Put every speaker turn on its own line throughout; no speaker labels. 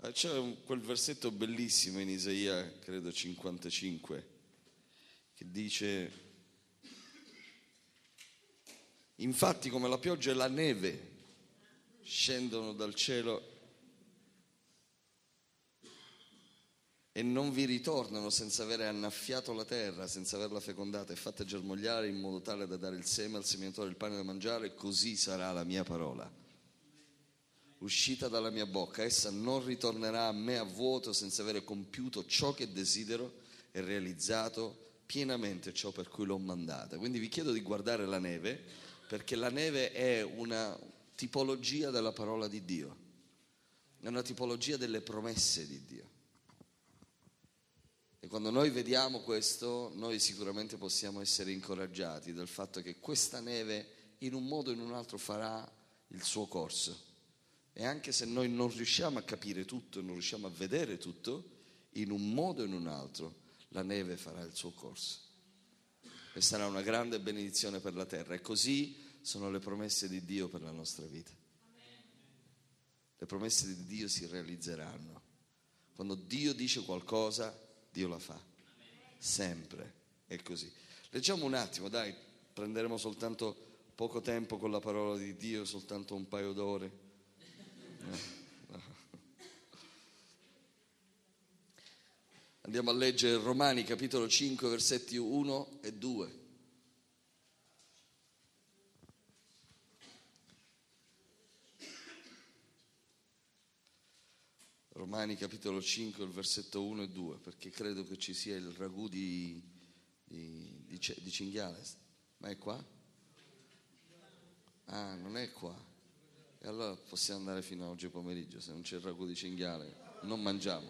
C'è quel versetto bellissimo in Isaia, credo 55, che dice: infatti come la pioggia e la neve scendono dal cielo e non vi ritornano senza avere annaffiato la terra, senza averla fecondata e fatta germogliare in modo tale da dare il seme al seminatore, il pane da mangiare, così sarà la mia parola uscita dalla mia bocca, essa non ritornerà a me a vuoto senza avere compiuto ciò che desidero e realizzato pienamente ciò per cui l'ho mandata. Quindi vi chiedo di guardare la neve, perché la neve è una tipologia della parola di Dio, è una tipologia delle promesse di Dio. E quando noi vediamo questo, noi sicuramente possiamo essere incoraggiati dal fatto che questa neve in un modo o in un altro farà il suo corso. E anche se noi non riusciamo a capire tutto, non riusciamo a vedere tutto, in un modo o in un altro la neve farà il suo corso. E sarà una grande benedizione per la terra. E così sono le promesse di Dio per la nostra vita. Le promesse di Dio si realizzeranno. Quando Dio dice qualcosa, Dio la fa. Sempre. È così. Leggiamo un attimo, dai, prenderemo soltanto poco tempo con la parola di Dio, soltanto un paio d'ore. Andiamo a leggere Romani capitolo 5 versetti 1 e 2. Romani capitolo 5 il versetto 1 e 2, perché credo che ci sia il ragù di cinghiale. Ma è qua? Ah, non è qua. E allora possiamo andare fino a oggi pomeriggio, se non c'è il ragù di cinghiale non mangiamo.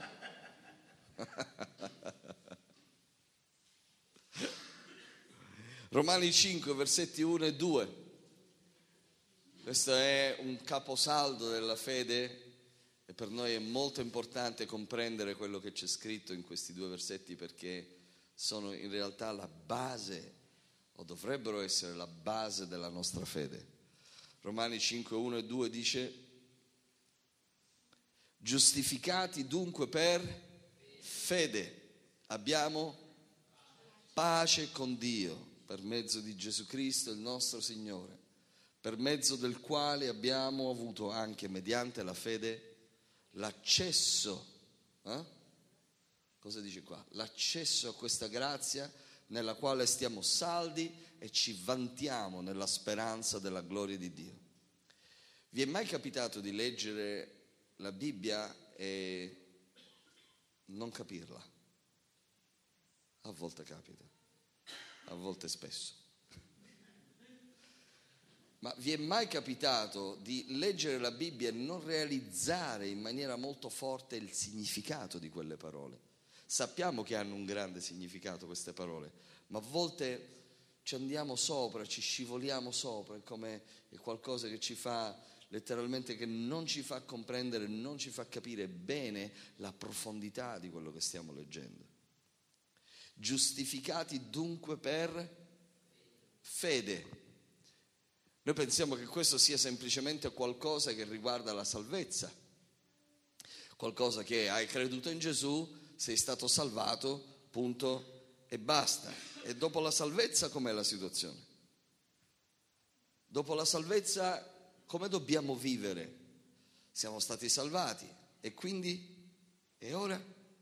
Romani 5 versetti 1 e 2. Questo è un caposaldo della fede e per noi è molto importante comprendere quello che c'è scritto in questi due versetti, perché sono in realtà la base, o dovrebbero essere la base della nostra fede. Romani 5, 1 e 2 dice: giustificati dunque per fede abbiamo pace con Dio per mezzo di Gesù Cristo il nostro Signore, per mezzo del quale abbiamo avuto anche mediante la fede l'accesso, cosa dice qua? L'accesso a questa grazia nella quale stiamo saldi e ci vantiamo nella speranza della gloria di Dio. Vi è mai capitato di leggere la Bibbia e non capirla? A volte capita, a volte spesso. Ma vi è mai capitato di leggere la Bibbia e non realizzare in maniera molto forte il significato di quelle parole? Sappiamo che hanno un grande significato queste parole, ma a volte ci andiamo sopra, ci scivoliamo sopra, è qualcosa che ci fa letteralmente, che non ci fa comprendere, non ci fa capire bene la profondità di quello che stiamo leggendo. Giustificati dunque per fede. Noi pensiamo che questo sia semplicemente qualcosa che riguarda la salvezza, qualcosa che hai creduto in Gesù, sei stato salvato, punto e basta. E dopo la salvezza com'è la situazione? Dopo la salvezza come dobbiamo vivere? Siamo stati salvati e quindi? E ora?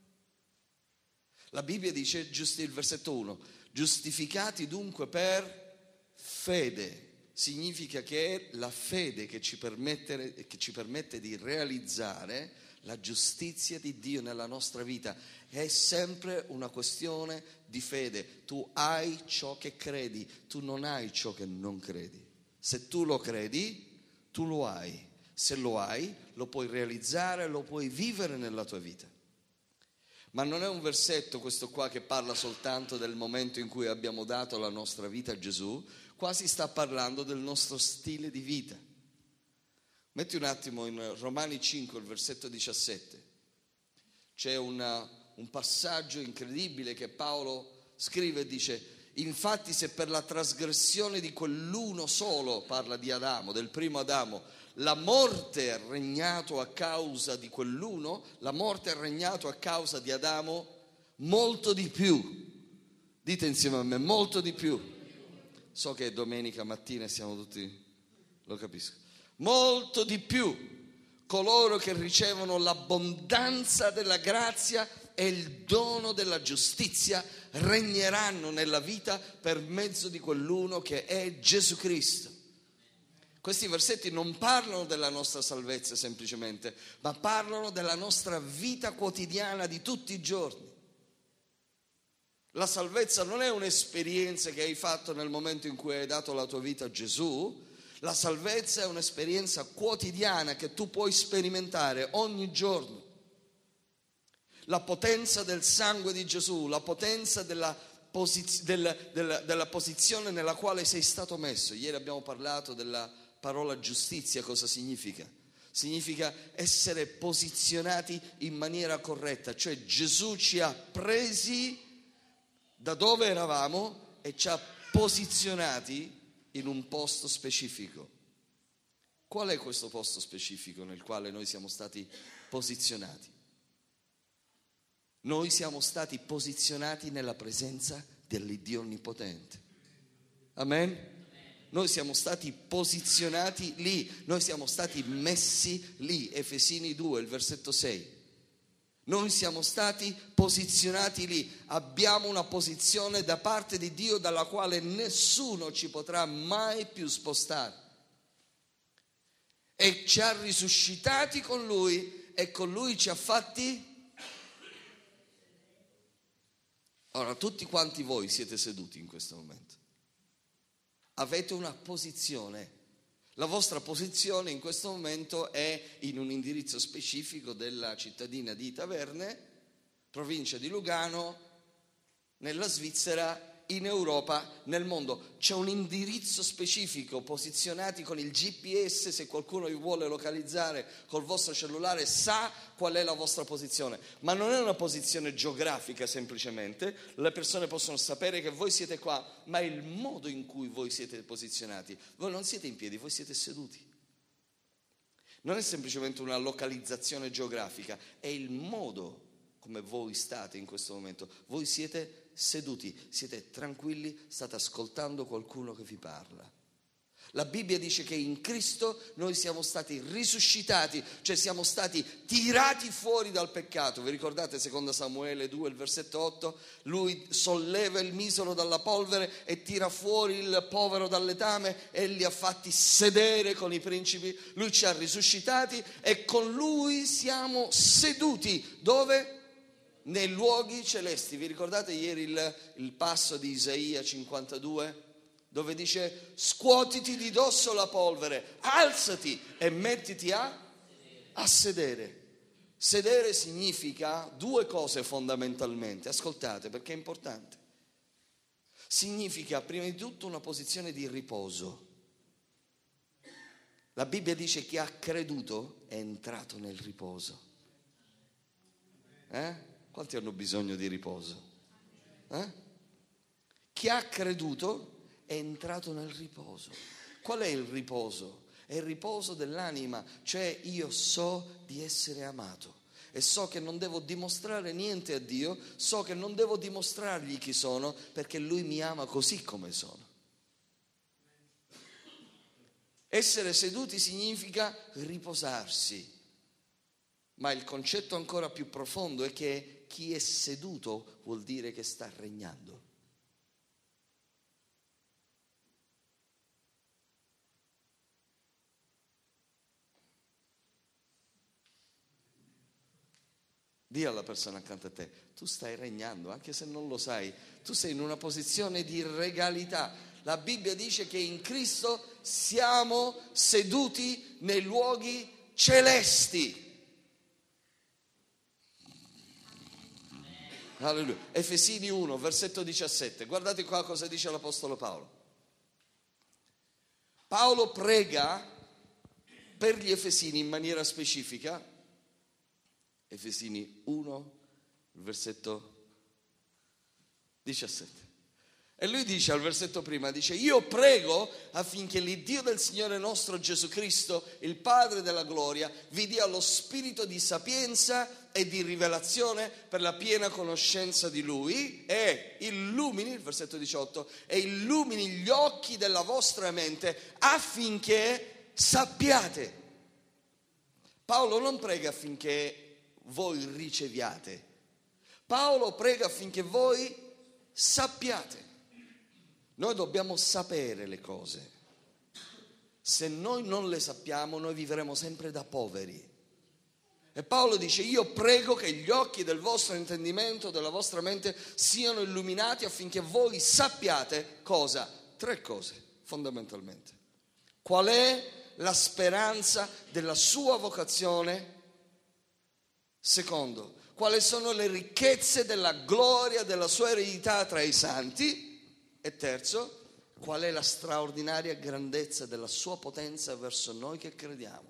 La Bibbia dice, il versetto 1, giustificati dunque per fede. Significa che è la fede che ci permette di realizzare la giustizia di Dio nella nostra vita. È sempre una questione di fede. Tu hai ciò che credi, tu non hai ciò che non credi. Se tu lo credi, tu lo hai. Se lo hai, lo puoi realizzare, lo puoi vivere nella tua vita. Ma non è un versetto questo qua che parla soltanto del momento in cui abbiamo dato la nostra vita a Gesù. Qua si sta parlando del nostro stile di vita. Metti un attimo in Romani 5, il versetto 17. C'è un passaggio incredibile che Paolo scrive e dice: infatti se per la trasgressione di quell'uno solo, parla di Adamo, del primo Adamo, la morte ha regnato a causa di quell'uno, la morte ha regnato a causa di Adamo, molto di più. Dite insieme a me, molto di più. So che è domenica mattina e siamo tutti, lo capisco. Molto di più coloro che ricevono l'abbondanza della grazia e il dono della giustizia regneranno nella vita per mezzo di quell'uno che è Gesù Cristo. Questi versetti non parlano della nostra salvezza semplicemente, ma parlano della nostra vita quotidiana di tutti i giorni. La salvezza non è un'esperienza che hai fatto nel momento in cui hai dato la tua vita a Gesù. La salvezza è un'esperienza quotidiana che tu puoi sperimentare ogni giorno. La potenza del sangue di Gesù, la potenza della posizione nella quale sei stato messo. Ieri abbiamo parlato della parola giustizia, cosa significa? Significa essere posizionati in maniera corretta, cioè Gesù ci ha presi da dove eravamo e ci ha posizionati in un posto specifico. Qual è questo posto specifico nel quale noi siamo stati posizionati? Noi siamo stati posizionati nella presenza dell'Iddio Onnipotente. Amen? Noi siamo stati posizionati lì, noi siamo stati messi lì. Efesini 2, il versetto 6. Noi siamo stati posizionati lì, abbiamo una posizione da parte di Dio dalla quale nessuno ci potrà mai più spostare. E ci ha risuscitati con Lui e con Lui ci ha fatti. Ora, tutti quanti voi siete seduti in questo momento. Avete una posizione. La vostra posizione in questo momento è in un indirizzo specifico della cittadina di Taverne, provincia di Lugano, nella Svizzera, in Europa, nel mondo. C'è un indirizzo specifico, posizionati con il GPS, se qualcuno vi vuole localizzare col vostro cellulare sa qual è la vostra posizione. Ma non è una posizione geografica semplicemente, le persone possono sapere che voi siete qua, ma è il modo in cui voi siete posizionati. Voi non siete in piedi, voi siete seduti. Non è semplicemente una localizzazione geografica, è il modo come voi state in questo momento. Voi siete seduti, siete tranquilli, state ascoltando qualcuno che vi parla. La Bibbia dice che in Cristo noi siamo stati risuscitati, cioè siamo stati tirati fuori dal peccato. Vi ricordate 2 Samuele 2, il versetto 8? Lui solleva il misero dalla polvere e tira fuori il povero dal letame e li ha fatti sedere con i principi. Lui ci ha risuscitati e con Lui siamo seduti. Dove? Nei luoghi celesti. Vi ricordate ieri il passo di Isaia 52? Dove dice: scuotiti di dosso la polvere, alzati e mettiti a sedere. Sedere significa due cose fondamentalmente, ascoltate perché è importante. Significa prima di tutto una posizione di riposo. La Bibbia dice: chi ha creduto è entrato nel riposo. Quanti hanno bisogno di riposo? Chi ha creduto è entrato nel riposo. Qual è il riposo? È il riposo dell'anima, cioè io so di essere amato e so che non devo dimostrare niente a Dio, so che non devo dimostrargli chi sono perché Lui mi ama così come sono. Essere seduti significa riposarsi, ma il concetto ancora più profondo è che chi è seduto vuol dire che sta regnando. Dì alla persona accanto a te: tu stai regnando, anche se non lo sai, tu sei in una posizione di regalità. La Bibbia dice che in Cristo siamo seduti nei luoghi celesti. Alleluia. Efesini 1, versetto 17. Guardate qua cosa dice l'Apostolo Paolo. Paolo prega per gli Efesini in maniera specifica. Efesini 1, versetto 17. E lui dice al versetto prima, dice: io prego affinché l'Iddio del Signore nostro Gesù Cristo, il Padre della gloria, vi dia lo spirito di sapienza e di rivelazione per la piena conoscenza di Lui e illumini, il versetto 18, e illumini gli occhi della vostra mente affinché sappiate. Paolo non prega affinché voi riceviate, Paolo prega affinché voi sappiate. Noi dobbiamo sapere le cose. Se noi non le sappiamo, noi vivremo sempre da poveri. E Paolo dice: io prego che gli occhi del vostro intendimento, della vostra mente siano illuminati affinché voi sappiate cosa? 3 cose, fondamentalmente. Qual è la speranza della sua vocazione? Secondo, quali sono le ricchezze della gloria della sua eredità tra i santi? E terzo, qual è la straordinaria grandezza della sua potenza verso noi che crediamo?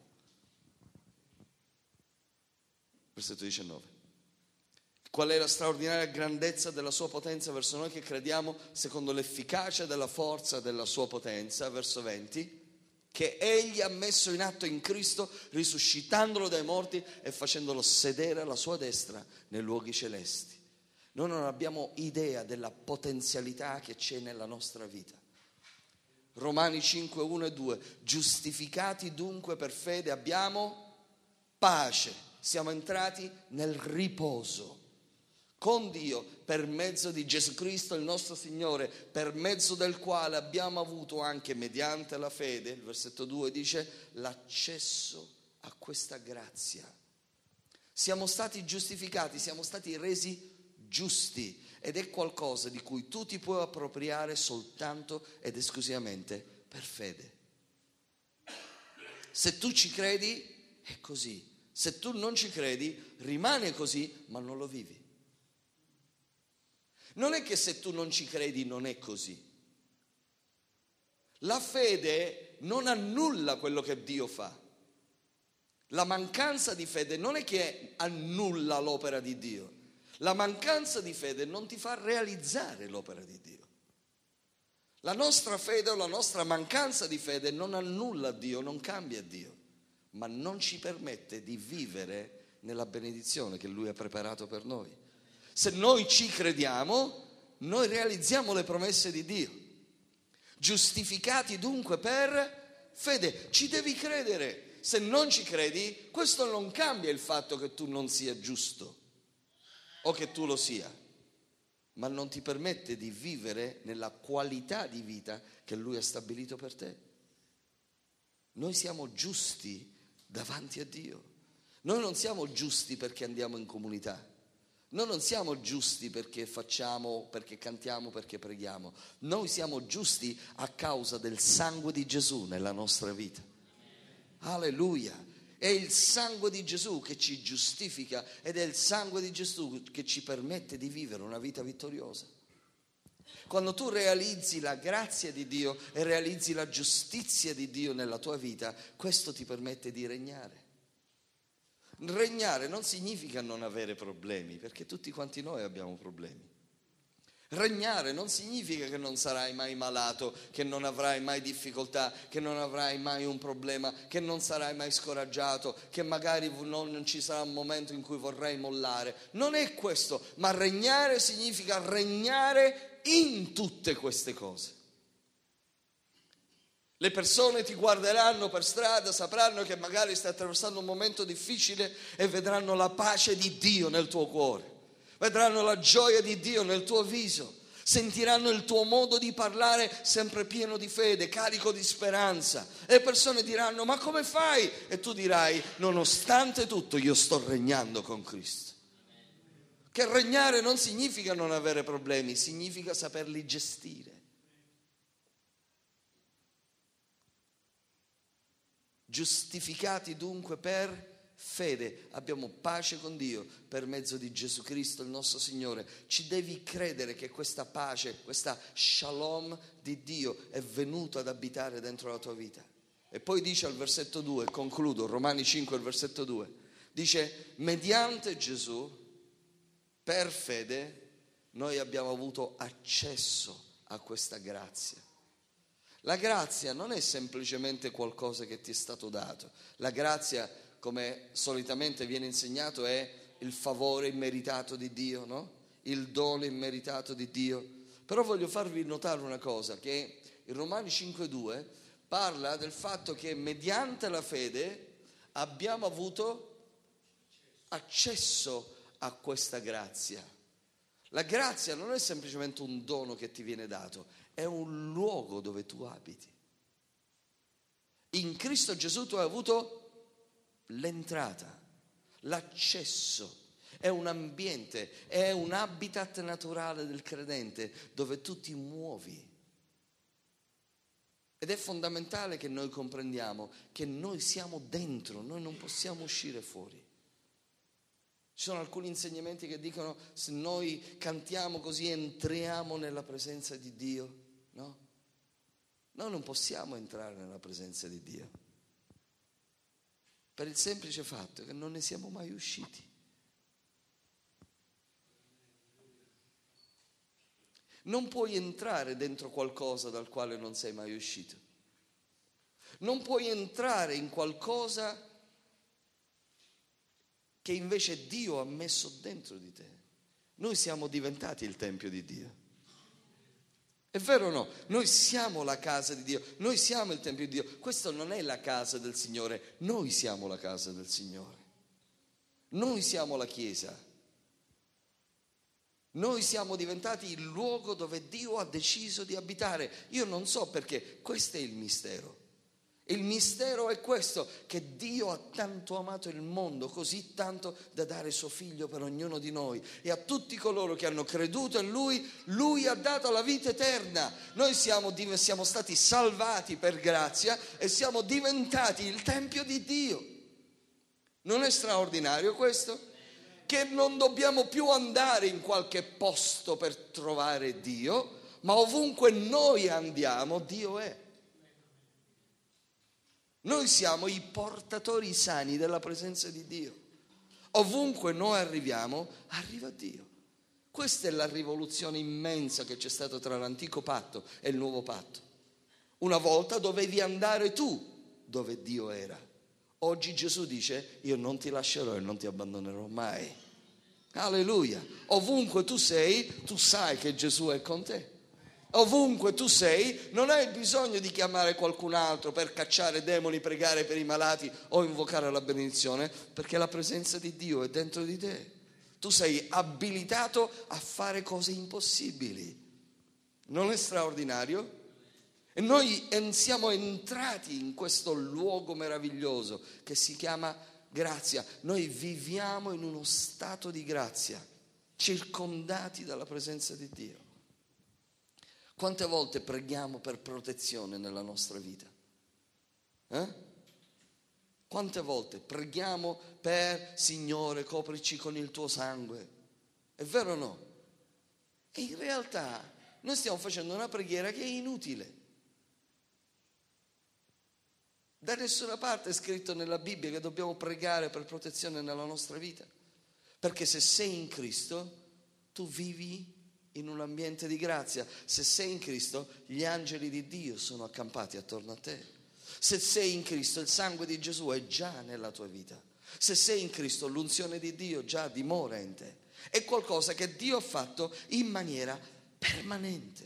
Versetto 19. Qual è la straordinaria grandezza della sua potenza verso noi che crediamo, secondo l'efficacia della forza della sua potenza? Verso 20. Che egli ha messo in atto in Cristo, risuscitandolo dai morti e facendolo sedere alla sua destra nei luoghi celesti. Noi non abbiamo idea della potenzialità che c'è nella nostra vita. Romani 5, 1 e 2. Giustificati dunque per fede abbiamo pace. Siamo entrati nel riposo con Dio per mezzo di Gesù Cristo il nostro Signore, per mezzo del quale abbiamo avuto anche mediante la fede, il versetto 2 dice, l'accesso a questa grazia. Siamo stati giustificati, siamo stati resi giusti ed è qualcosa di cui tu ti puoi appropriare soltanto ed esclusivamente per fede. Se tu ci credi è così, se tu non ci credi rimane così ma non lo vivi. Non è che se tu non ci credi non è così. La fede non annulla quello che Dio fa. La mancanza di fede non è che annulla l'opera di Dio. La mancanza di fede non ti fa realizzare l'opera di Dio. La nostra fede o la nostra mancanza di fede non annulla Dio, non cambia Dio, ma non ci permette di vivere nella benedizione che Lui ha preparato per noi. Se noi ci crediamo, noi realizziamo le promesse di Dio. Giustificati dunque per fede, ci devi credere. Se non ci credi, questo non cambia il fatto che tu non sia giusto o che tu lo sia, ma non ti permette di vivere nella qualità di vita che Lui ha stabilito per te. Noi siamo giusti davanti a Dio. Noi non siamo giusti perché andiamo in comunità. Noi non siamo giusti perché facciamo, perché cantiamo, perché preghiamo. Noi siamo giusti a causa del sangue di Gesù nella nostra vita. Alleluia! È il sangue di Gesù che ci giustifica ed è il sangue di Gesù che ci permette di vivere una vita vittoriosa. Quando tu realizzi la grazia di Dio e realizzi la giustizia di Dio nella tua vita, questo ti permette di regnare. Regnare non significa non avere problemi, perché tutti quanti noi abbiamo problemi. Regnare non significa che non sarai mai malato, che non avrai mai difficoltà, che non avrai mai un problema, che non sarai mai scoraggiato, che magari non ci sarà un momento in cui vorrai mollare. Non è questo, ma regnare significa regnare in tutte queste cose. Le persone ti guarderanno per strada, sapranno che magari stai attraversando un momento difficile e vedranno la pace di Dio nel tuo cuore. Vedranno la gioia di Dio nel tuo viso, sentiranno il tuo modo di parlare sempre pieno di fede, carico di speranza. E le persone diranno: ma come fai? E tu dirai: nonostante tutto io sto regnando con Cristo. Che regnare non significa non avere problemi, significa saperli gestire. Giustificati dunque per fede, abbiamo pace con Dio per mezzo di Gesù Cristo il nostro Signore. Ci devi credere che questa pace, questa shalom di Dio è venuta ad abitare dentro la tua vita. E poi dice al versetto 2, concludo, Romani 5, il versetto 2, dice: mediante Gesù, per fede, noi abbiamo avuto accesso a questa grazia. La grazia non è semplicemente qualcosa che ti è stato dato. La grazia, come solitamente viene insegnato, è il favore immeritato di Dio, no? Il dono immeritato di Dio. Però voglio farvi notare una cosa, che in Romani 5,2 parla del fatto che mediante la fede abbiamo avuto accesso a questa grazia. La grazia non è semplicemente un dono che ti viene dato, è un luogo dove tu abiti. In Cristo Gesù tu hai avuto l'entrata, l'accesso, è un ambiente, è un habitat naturale del credente dove tu ti muovi. Ed è fondamentale che noi comprendiamo che noi siamo dentro, noi non possiamo uscire fuori. Ci sono alcuni insegnamenti che dicono se noi cantiamo così entriamo nella presenza di Dio, no? Noi non possiamo entrare nella presenza di Dio per il semplice fatto che non ne siamo mai usciti. Non puoi entrare dentro qualcosa dal quale non sei mai uscito. Non puoi entrare in qualcosa che invece Dio ha messo dentro di te. Noi siamo diventati il Tempio di Dio. È vero o no? Noi siamo la casa di Dio, noi siamo il Tempio di Dio. Questo non è la casa del Signore, noi siamo la casa del Signore. Noi siamo la Chiesa. Noi siamo diventati il luogo dove Dio ha deciso di abitare. Io non so perché, questo è il mistero. Il mistero è questo, che Dio ha tanto amato il mondo, così tanto da dare suo figlio per ognuno di noi, e a tutti coloro che hanno creduto in Lui ha dato la vita eterna. Noi siamo stati salvati per grazia e siamo diventati il Tempio di Dio. Non è straordinario questo? Che non dobbiamo più andare in qualche posto per trovare Dio, ma ovunque noi andiamo, Dio è. Noi siamo i portatori sani della presenza di Dio. Ovunque noi arriviamo, arriva Dio. Questa è la rivoluzione immensa che c'è stata tra l'antico patto e il nuovo patto. Una volta dovevi andare tu dove Dio era. Oggi Gesù dice: io non ti lascerò e non ti abbandonerò mai. Alleluia. Ovunque tu sei, tu sai che Gesù è con te. Ovunque tu sei, non hai bisogno di chiamare qualcun altro per cacciare demoni, pregare per i malati o invocare la benedizione, perché la presenza di Dio è dentro di te. Tu sei abilitato a fare cose impossibili. Non è straordinario? E noi siamo entrati in questo luogo meraviglioso che si chiama grazia. Noi viviamo in uno stato di grazia, circondati dalla presenza di Dio. Quante volte preghiamo per protezione nella nostra vita? Quante volte preghiamo per: Signore, coprici con il tuo sangue? È vero o no? E in realtà noi stiamo facendo una preghiera che è inutile. Da nessuna parte è scritto nella Bibbia che dobbiamo pregare per protezione nella nostra vita. Perché se sei in Cristo, tu vivi in un ambiente di grazia. Se sei in Cristo, gli angeli di Dio sono accampati attorno a te. Se sei in Cristo, il sangue di Gesù è già nella tua vita. Se sei in Cristo, l'unzione di Dio già dimora in te. È qualcosa che Dio ha fatto in maniera permanente.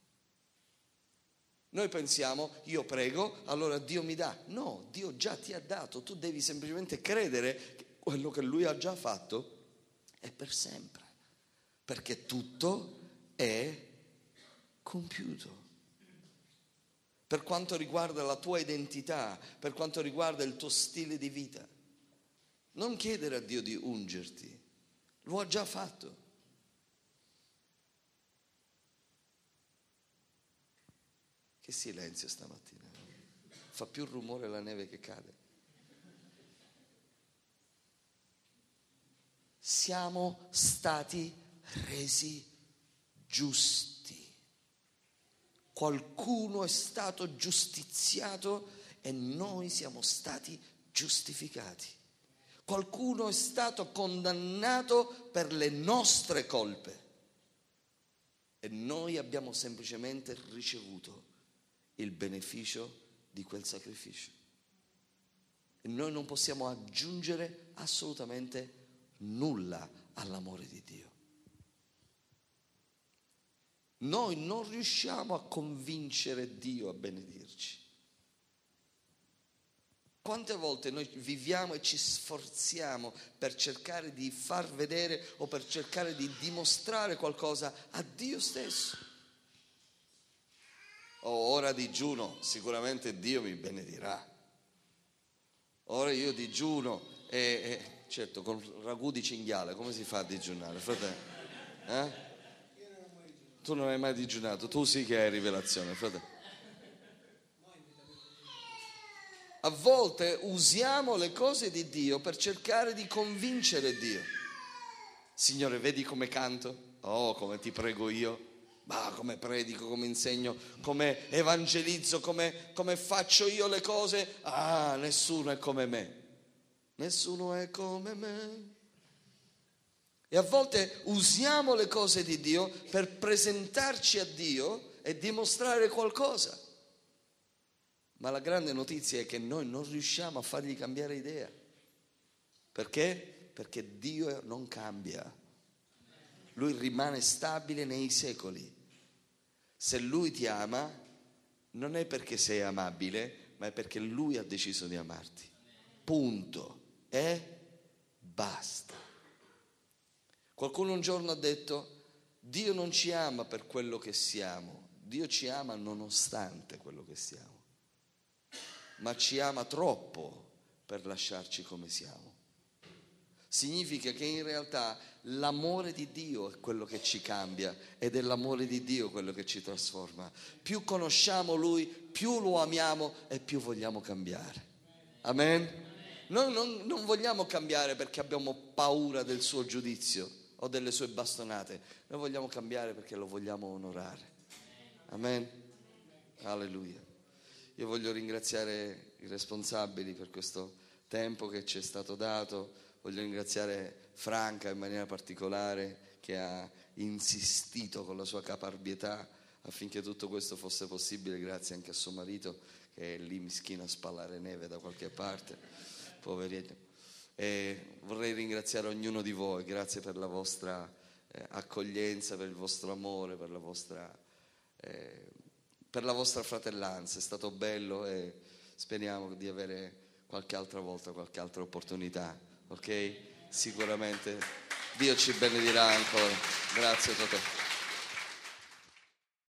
Noi pensiamo: io prego, allora Dio mi dà. No, Dio già ti ha dato. Tu devi semplicemente credere che quello che Lui ha già fatto è per sempre. Perché tutto è compiuto. Per quanto riguarda la tua identità, per quanto riguarda il tuo stile di vita, non chiedere a Dio di ungerti, lo ha già fatto. Che silenzio stamattina, fa più rumore la neve che cade. Siamo stati resi giusti. Qualcuno è stato giustiziato e noi siamo stati giustificati. Qualcuno è stato condannato per le nostre colpe e noi abbiamo semplicemente ricevuto il beneficio di quel sacrificio. E noi non possiamo aggiungere assolutamente nulla all'amore di Dio. Noi non riusciamo a convincere Dio a benedirci. Quante volte noi viviamo e ci sforziamo per cercare di far vedere o per cercare di dimostrare qualcosa a Dio stesso? Ora digiuno, sicuramente Dio mi benedirà. Ora io digiuno e certo, con ragù di cinghiale, come si fa a digiunare, fratello? Tu non hai mai digiunato, tu sì che hai rivelazione, fratello. A volte usiamo le cose di Dio per cercare di convincere Dio. Signore, vedi come canto? Oh, come ti prego io. Ma come predico, come insegno, come evangelizzo, come faccio io le cose. Ah, nessuno è come me. Nessuno è come me. E a volte usiamo le cose di Dio per presentarci a Dio e dimostrare qualcosa. Ma la grande notizia è che noi non riusciamo a fargli cambiare idea. Perché? Perché Dio non cambia. Lui rimane stabile nei secoli. Se Lui ti ama, non è perché sei amabile, ma è perché Lui ha deciso di amarti. Punto. E basta. Qualcuno un giorno ha detto: Dio non ci ama per quello che siamo, Dio ci ama nonostante quello che siamo. Ma ci ama troppo per lasciarci come siamo. Significa che in realtà l'amore di Dio è quello che ci cambia ed è l'amore di Dio quello che ci trasforma. Più conosciamo Lui, più lo amiamo e più vogliamo cambiare. Amen? Noi non vogliamo cambiare perché abbiamo paura del suo giudizio o delle sue bastonate. Noi vogliamo cambiare perché lo vogliamo onorare. Amen? Alleluia. Io voglio ringraziare i responsabili per questo tempo che ci è stato dato. Voglio ringraziare Franca in maniera particolare, che ha insistito con la sua caparbietà affinché tutto questo fosse possibile, grazie anche a suo marito che è lì mischino a spallare neve da qualche parte, poverino. E vorrei ringraziare ognuno di voi, grazie per la vostra accoglienza, per il vostro amore, per la vostra fratellanza. È stato bello e speriamo di avere qualche altra volta, qualche altra opportunità, ok? Sicuramente Dio ci benedirà ancora. Grazie a tutti.